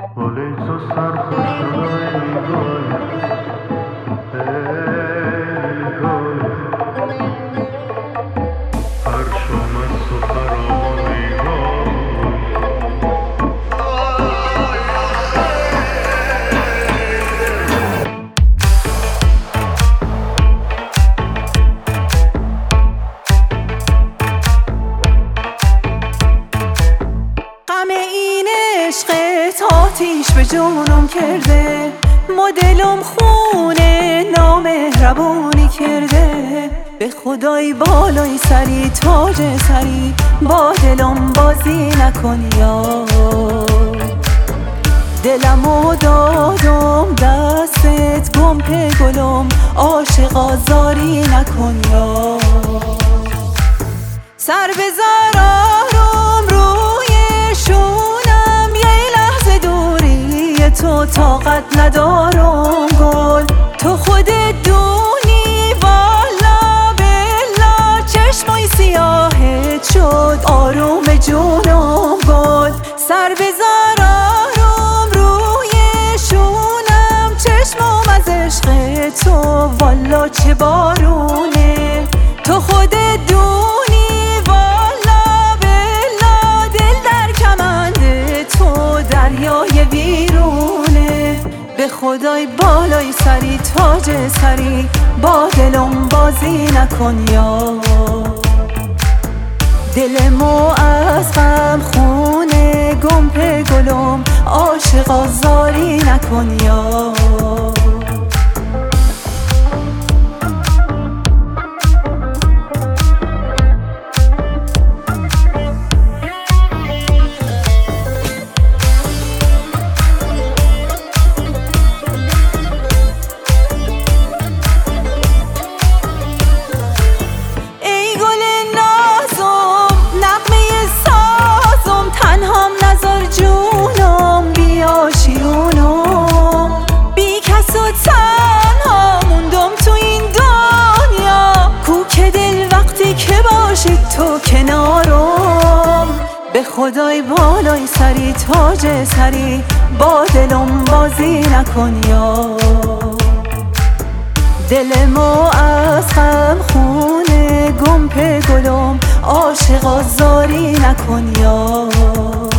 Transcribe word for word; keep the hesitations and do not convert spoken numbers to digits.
ولی تو سرخوش شده ای گل ای گل هر شام از تو خرام ای گل غم این عشقت آتیش به جونم کرده، مدلم خونه نامهربونی کرده. به خدای بالای سری تاج سری با دلم بازی نکن یار. دلمو دادم دستت گمپه گلم، عاشق آزاری نکن یار. سر بذار آروم روی شونم، یه لحظه دوری تو طاقت ندارم گل. تو خودت دونی والا بلا، چشمای سیاهت شد آروم جونم گل. سر بذار آروم روی شونم، چشمم از عشق تو والا چه بارونه. تو خودت دونی والا بلا، دل در کمند تو دریای ویرونه. به خدای بالای سری تاج سری با دلم بازی نکن یار. دلمو از غم خونه گمپه گلم، عاشق آزاری نکن یار. تو کنارم به خدای بالای سری تاج سری با دلم بازی نکن یار. دلمو از غم خونه گمپه گلم، عاشق آزاری نکن یار.